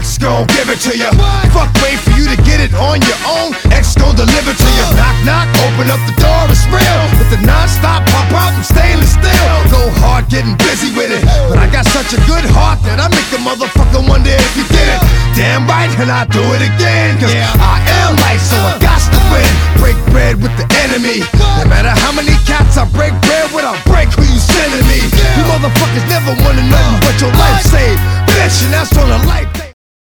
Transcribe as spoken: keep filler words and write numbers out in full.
X gon' give it to ya. Fuck, wait for you to get it on your own. X gon' deliver to ya. Knock, knock, open up the door, it's real. With the non-stop pop out and stainless steel. Go hard, getting busy with it. But I got such a good heart that I make a motherfucker wonder if you did it. Damn right, and I do it again. Cause I am light, so I got to win. Break bread with the enemy. No matter how many cats